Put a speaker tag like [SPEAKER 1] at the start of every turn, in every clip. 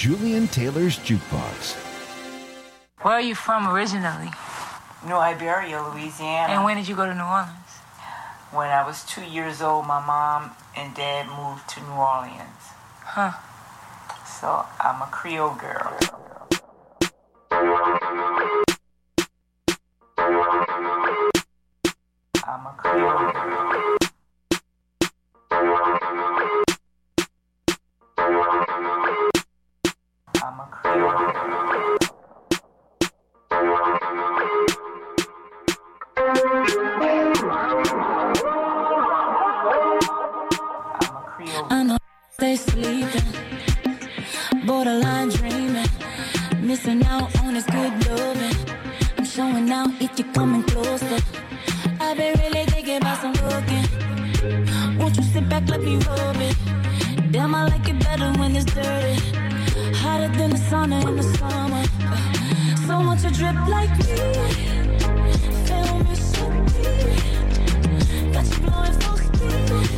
[SPEAKER 1] Julian Taylor's Jukebox.
[SPEAKER 2] Where are you from originally?
[SPEAKER 3] New Iberia, Louisiana.
[SPEAKER 2] And when did you go to New Orleans?
[SPEAKER 3] When I was 2 years old, my mom and dad moved to New Orleans.
[SPEAKER 2] Huh.
[SPEAKER 3] So I'm a Creole girl. I'm a Creole girl. I'm a Creole girl.
[SPEAKER 4] I know they sleeping, borderline dreaming, missing out on this good loving. I'm showing out if you're coming closer. I've been really thinking about some looking. Won't you sit back, let me rub it? Damn, I like it better when it's dirty. Hotter than the sauna in the summer. Someone to drip like me. Feel me so deep. Got you blowing full speed.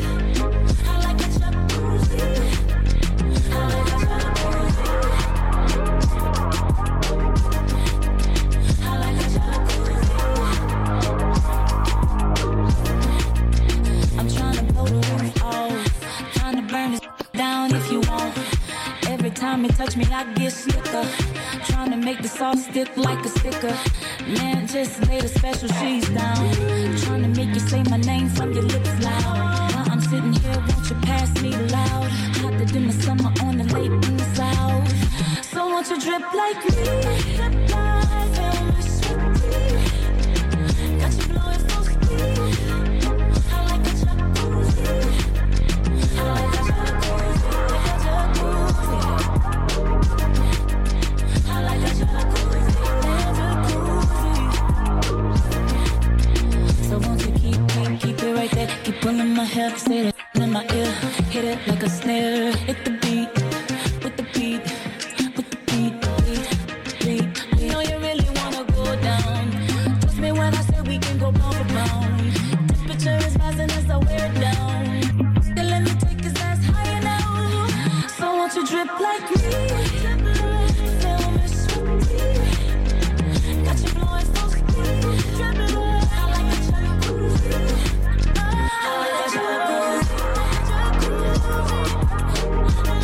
[SPEAKER 4] Time you touch me, I get slicker. Trying to make the sauce stick like a sticker. Man, just lay the special cheese down. Trying to make you say my name from your lips loud. While I'm sitting here, won't you pass me loud? Hotter than the summer on the lake in the south. So won't you drip like me? Feel me sweet. Got you blowing full speed. I like a jacuzzi. I like a jacuzzi. So won't you keep it right there. Keep pulling my hair, say that in my ear. Hit it like a snare. Hit the beat, with the beat, with the beat. You know you really wanna go down. Trust me when I say we can go pound for pound. Temperature is rising as I wear it down. Still let me take his ass higher now. So won't you drip like me? Feel me sweet. Got you blowing full speed. I like a jacuzzi.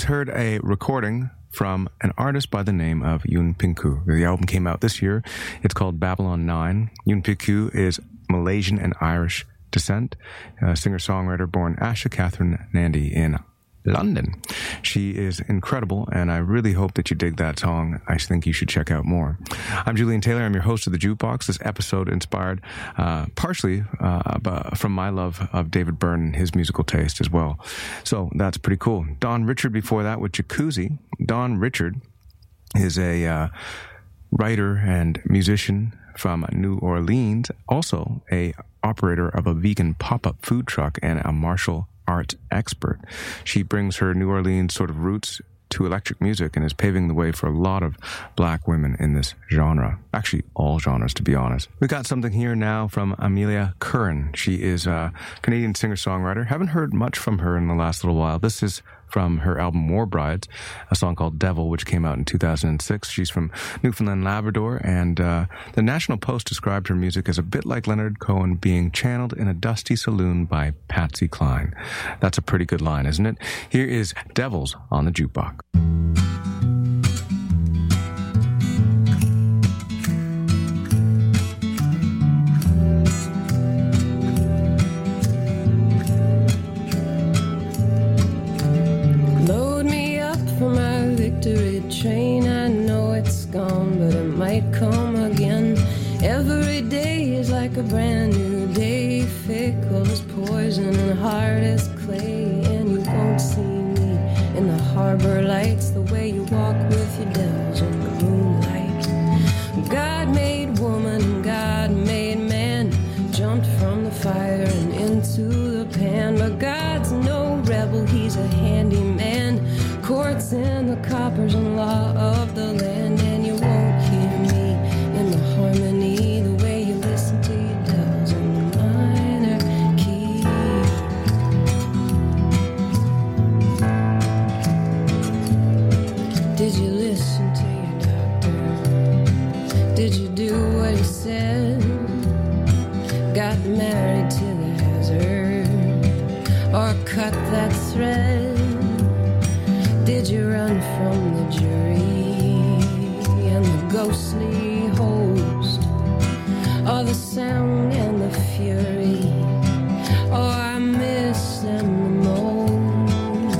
[SPEAKER 5] just heard a recording from an artist by the name of Yoon Pin-koo. The album came out this year. It's called Babylon 9. Yoon Pin-koo is Malaysian and Irish descent, singer-songwriter born Asha Catherine Nandi in London. She is incredible, and I really hope that you dig that song. I think you should check out more. I'm Julian Taylor. I'm your host of The Jukebox. This episode inspired partially from my love of David Byrne and his musical taste as well. So that's pretty cool. Don Richard before that with Jacuzzi. Don Richard is a writer and musician from New Orleans, also a operator of a vegan pop-up food truck and a martial arts expert. She brings her New Orleans sort of roots to electric music and is paving the way for a lot of black women in this genre. Actually, all genres, to be honest. We got something here now from Amelia Curran. She is a Canadian singer-songwriter. Haven't heard much from her in the last little while. This is from her album War Brides, a song called Devil, which came out in 2006. She's from Newfoundland, Labrador, and the National Post described her music as a bit like Leonard Cohen being channeled in a dusty saloon by Patsy Cline. That's a pretty good line, isn't it? Here is Devils on the Jukebox.
[SPEAKER 6] Train, I know it's gone, but it might come again. Every day is like a brand new day, fickle as poison and hard as clay. And you won't see me in the harbor lights, the way you walk with your devils in the moonlight. God made woman and God made man, jumped from the fire and into the pan. But God's no rebel, he's a handyman. Courts and the coppers and law of the land. And you won't hear me in the harmony, the way you listen to your devils in the minor key. Did you listen to your doctor? Did you do what he said? Got married to the hazard, or cut that thread? Did you run from the jury and the ghostly host, or the sound and the fury? Oh, I miss them the most.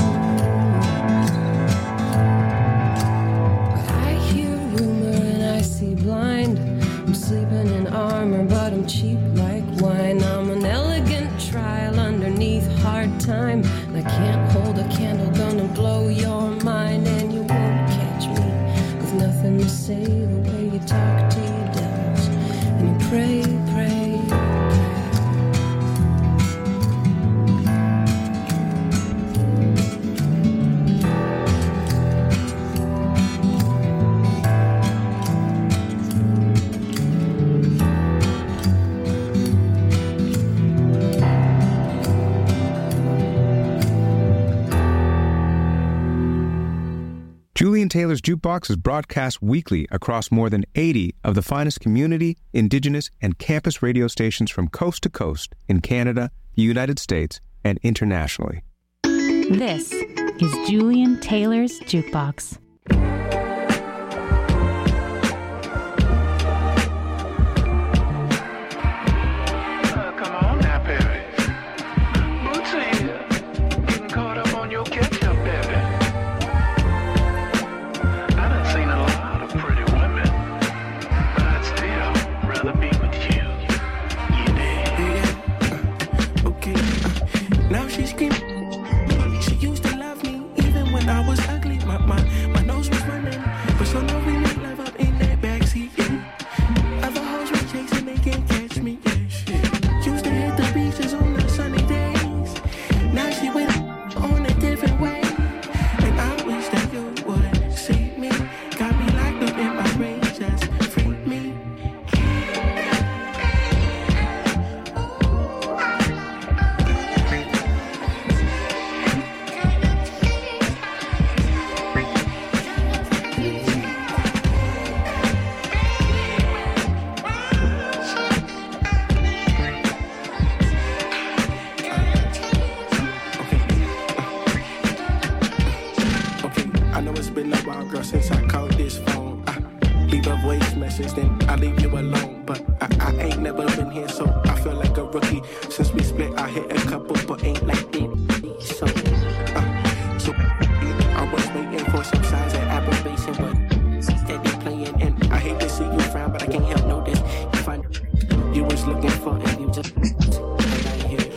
[SPEAKER 6] But I hear rumor and I see blind. I'm sleeping in armor, but I'm cheap like wine. I'm an elegant trial underneath hard time. I can't hold a candle, gonna blow your mind. And you won't catch me with nothing to say, the way you talk to your devils and you pray, pray,
[SPEAKER 5] Julian Taylor's Jukebox is broadcast weekly across more than 80 of the finest community, indigenous, and campus radio stations from coast to coast in Canada, the United States, and internationally.
[SPEAKER 7] This is Julian Taylor's Jukebox.
[SPEAKER 8] She used to love me even when I was ugly. My know it's been a while, girl, since I called this phone. Leave a voice message, then I leave you alone. But I ain't never been here, so I feel like a rookie. Since we split, I hit a couple, but ain't like this. So I was waiting for some signs of aberration, but steady playing. And I hate to see you frown, but I can't help notice. You find you was looking for, and you just right here.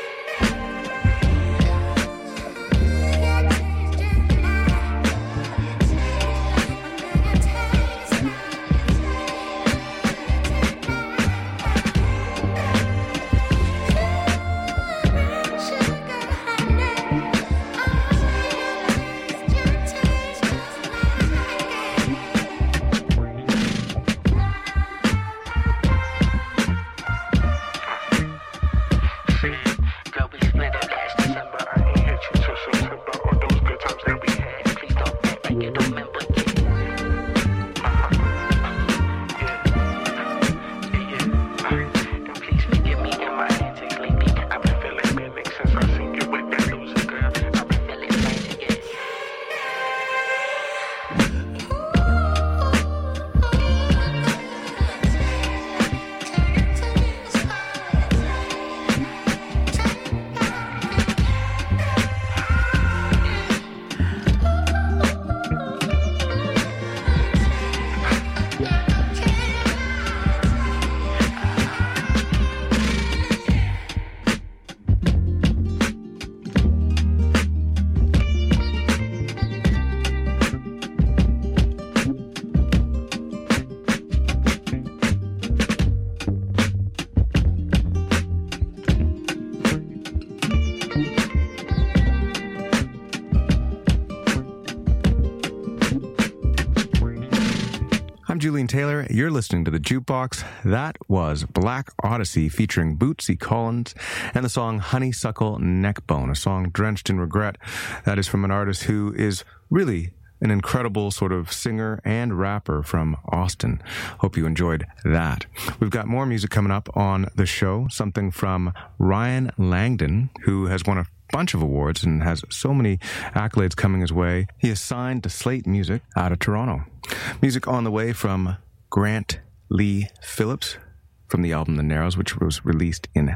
[SPEAKER 5] Julian Taylor. You're listening to The Jukebox. That was Black Odyssey featuring Bootsy Collins and the song Honeysuckle Neckbone, a song drenched in regret. That is from an artist who is really an incredible sort of singer and rapper from Austin. Hope you enjoyed that. We've got more music coming up on the show, something from Ryan Langdon, who has won a bunch of awards and has so many accolades coming his way. He is signed to Slate Music out of Toronto. Music on the way from Grant Lee Phillips from the album The Narrows, which was released in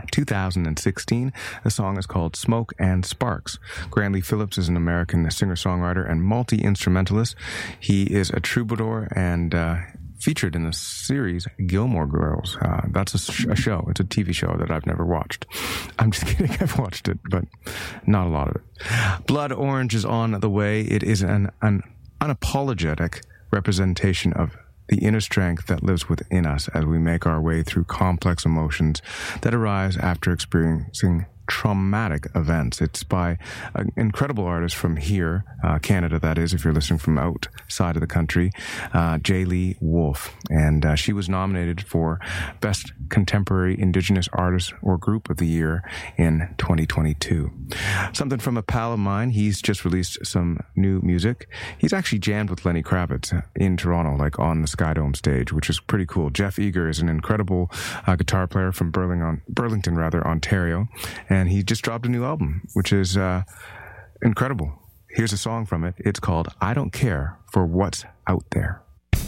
[SPEAKER 5] 2016. The song is called Smoke and Sparks. Grant Lee Phillips is an American singer-songwriter and multi-instrumentalist. He is a troubadour and featured in the series Gilmore Girls. That's a show. It's a TV show that I've never watched. I'm just kidding. I've watched it, but not a lot of it. Blood Orange is on the way. It is an unapologetic representation of the inner strength that lives within us as we make our way through complex emotions that arise after experiencing traumatic events. It's by an incredible artist from here, Canada, that is, if you're listening from outside of the country, J. Lee Wolf. And she was nominated for Best Contemporary Indigenous Artist or Group of the Year in 2022. Something from a pal of mine. He's just released some new music. He's actually jammed with Lenny Kravitz in Toronto, like on the Skydome stage, which is pretty cool. Jeff Eager is an incredible guitar player from Burlington, Ontario. And he just dropped a new album, which is incredible. Here's a song from it. It's called I Don't Care for What's Out There.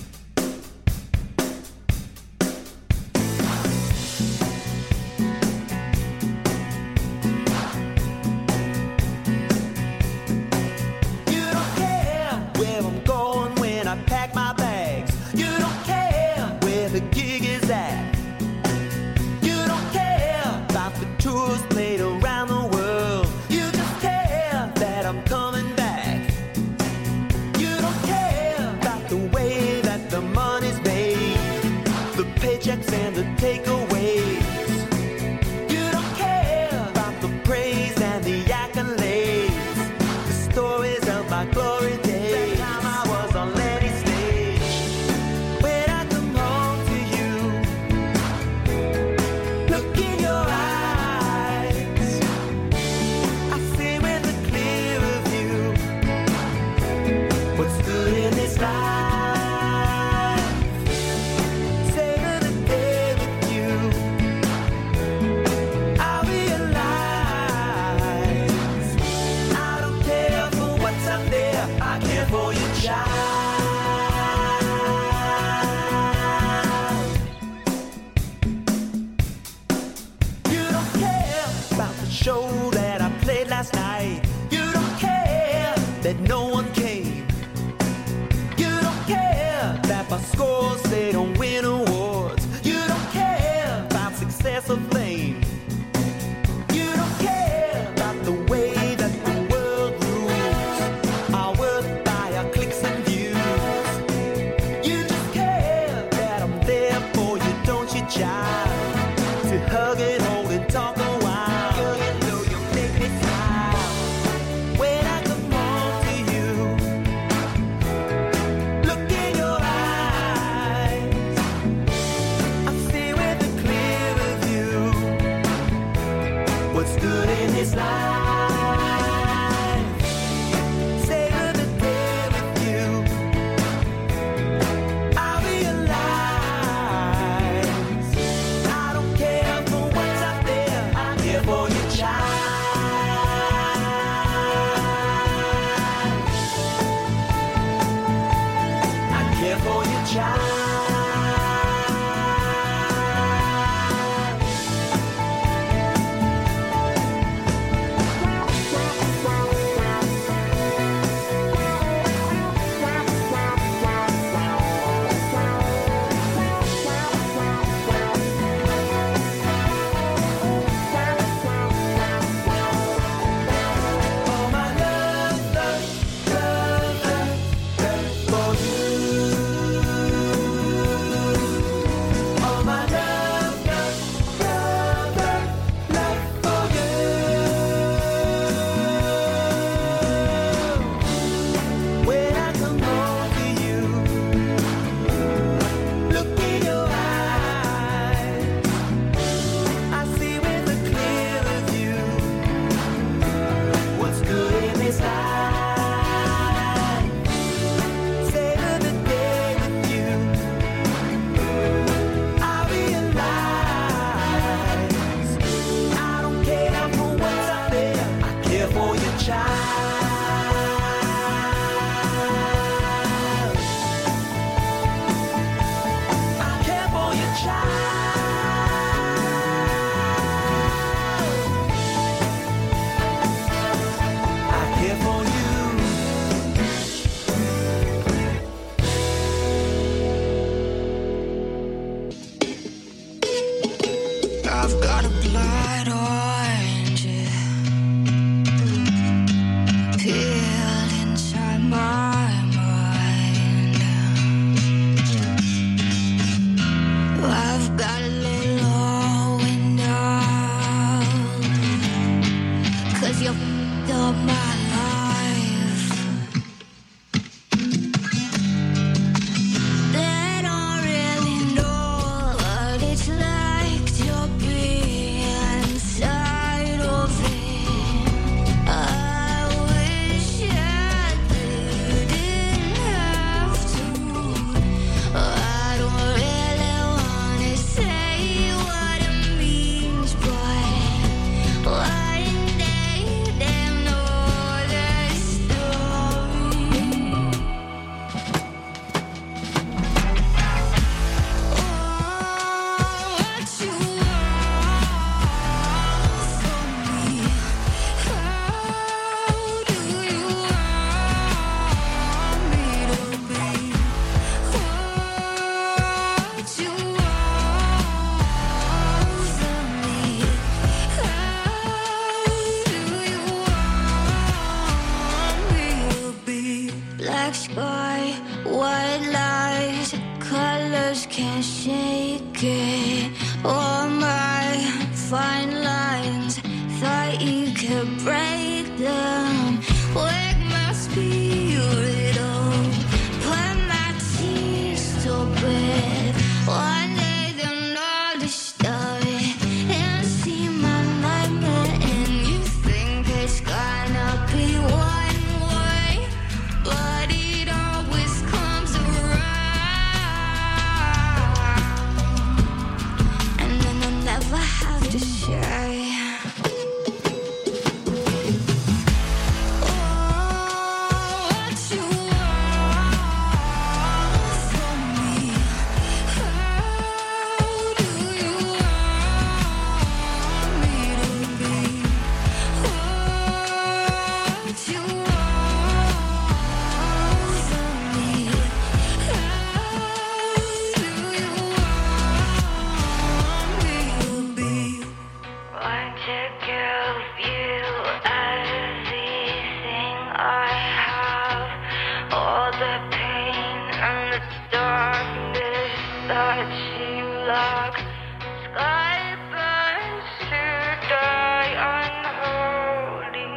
[SPEAKER 9] And the takeaways. You don't care about the praise and the accolades, the stories of my glory days. That time I was on Lenny's stage. When I come home to you, look in your eyes, I see with a clear view what's good in this life. For you. child. You don't care about the show that I played last night. You don't care that no one came. You don't care that my scores, they don't win awards. You don't care about success or fame. You don't care about the way that the world rules. Our worth by our clicks and views. You just care that I'm there for you, don't you, child? To hug and hold and talk a while. Girl, you know you make me smile when I come home to you. Look in your eyes, I see with a clear view what's good in this life. Savor the day with you. I realize I don't care for what's out there. I care for your child. I care for your child. All my love, love, love, love, love for you. All my love, love, love, love, love for you. When I come home to you, look in your eyes, I see with a clearer view what's good in this life. Savor the day with you. I realize I don't care for what's out there. I care for your child. I care for your child. I care for you.
[SPEAKER 4] I've got a blood orange peeled inside my mind. I've got a little window 'cause you f***ed up my life. They don't really know what it's like to be inside of it. I wish I didn't have to. I don't really wanna say what it means, but one day they'll know the story. What you want from me? How do you want me to be? What you want from me? How do you want me to be? Black sky, white lies, colors can't shake it. All my fine lines, thought you could break them. Wake my spirit up, put my tears to bed. One day they'll know the story and see my nightmare. And you think it's gonna be one way, but it always comes around. And then I'll never have to share.
[SPEAKER 10] the pain and the darkness that she locked. Sky burns to die unholy.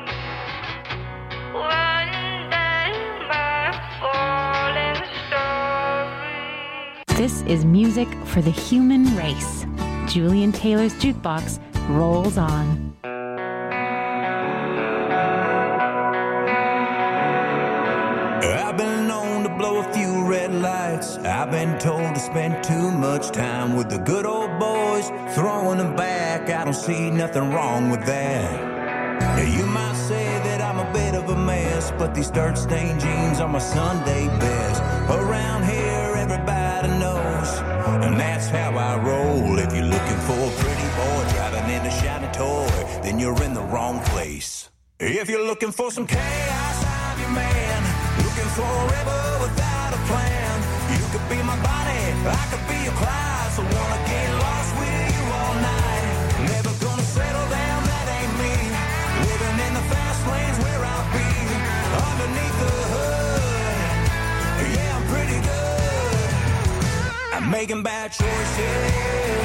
[SPEAKER 10] One day my falling story.
[SPEAKER 7] This is music for the human race. Julian Taylor's Jukebox rolls on.
[SPEAKER 11] I've been known to blow a few red lights. I've been told to spend too much time with the good old boys, throwing them back. I don't see nothing wrong with that. You might say that I'm a bit of a mess, but these dirt-stained jeans are my Sunday best. Around here, everybody knows, and that's how I roll. If you're looking for a pretty boy driving in a shiny toy, then you're in the wrong place. If you're looking for some chaos, I'm your man. Looking for a rebel without a plan. You could be my Bonnie, I could be your Clyde. So wanna get lost with you all night. Never gonna settle down, that ain't me. Living in the fast lanes where I'll be. Underneath the hood, yeah, I'm pretty good. I'm making bad choices.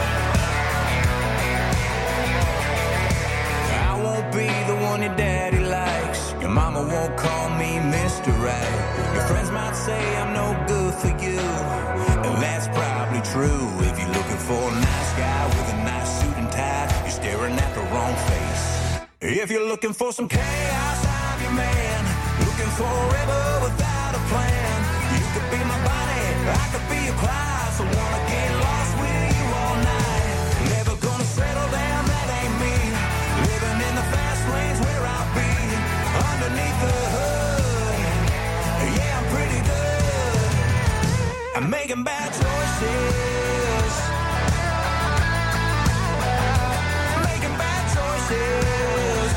[SPEAKER 11] I won't be the one your daddy likes. Your mama won't call me Mr. Right. Your friends might say I'm no good for you, and that's probably true. If you're looking for a nice guy with a nice suit and tie, you're staring at the wrong face. If you're looking for some chaos, I'm your man. Looking for a rebel without a plan. You could be my Bonnie, I could be your Clyde. So wanna get lost with you all night. Never gonna settle down, that ain't me. Living in the fast lanes where I'll be. Underneath the hood, yeah, I'm pretty good. I'm making bad choices. Making bad choices.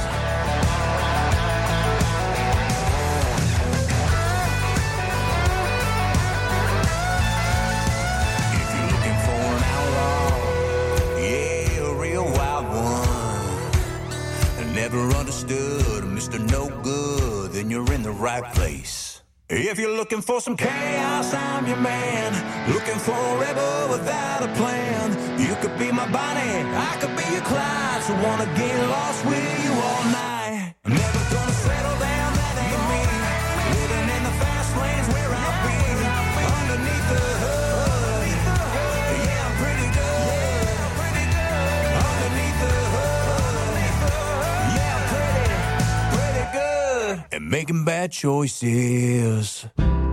[SPEAKER 11] If you're looking for an outlaw, yeah, a real wild one, I never understood Mr. No Good, then you're in the right place. If you're looking for some chaos, I'm your man. Looking for a rebel without a plan. You could be my Bonnie, I could be your Clyde. So wanna get lost with you all night. I'm never gonna settle down, that ain't me. Living in the fast lanes where I'll be. Underneath the hood, yeah, I'm pretty good. Underneath the hood, yeah, I'm pretty good. And making bad choices.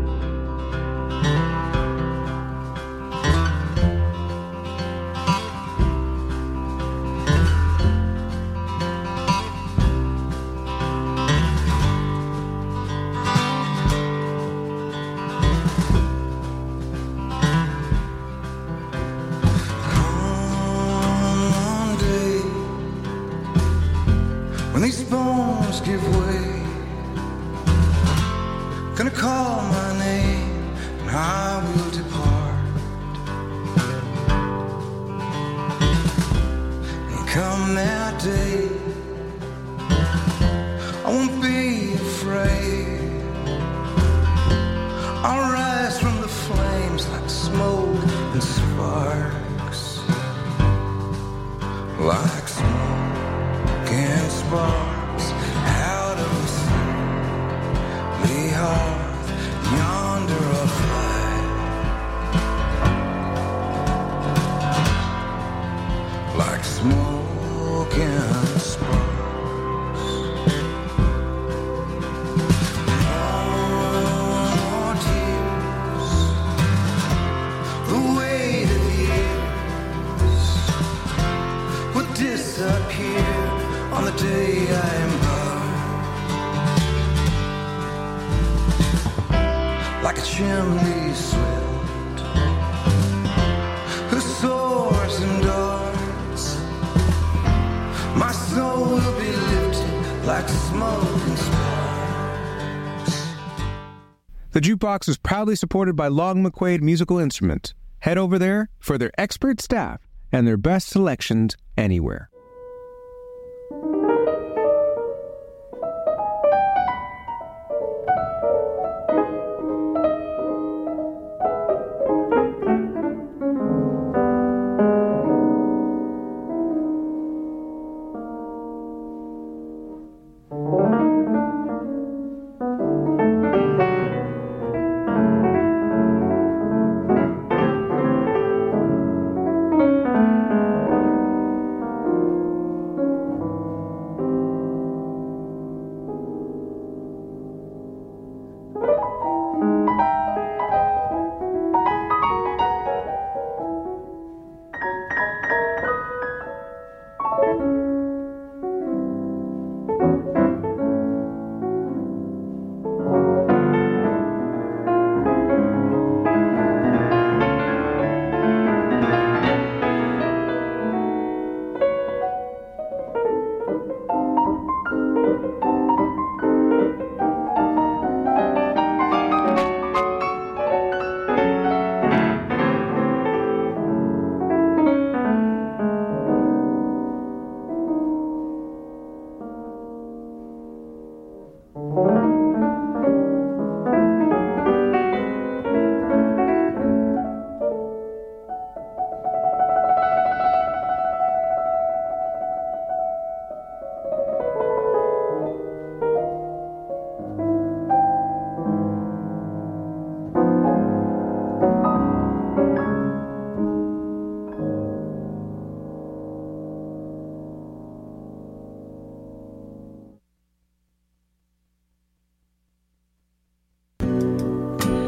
[SPEAKER 12] One day, when these bones give way, gonna call my name and I will depart. And come that day, I won't be afraid. I'll rise from the flames like smoke and sparks. Like smoke and sparks out of the sea. The hearth yonder a flight, like smoke and sparks. No more tears, the weight of years would disappear on the day I embark. Like a chimney swept, who soars and darts. My soul will be lifted like smoke and sparks.
[SPEAKER 5] The Jukebox is proudly supported by Long McQuaid Musical Instruments. Head over there for their expert staff and their best selections anywhere.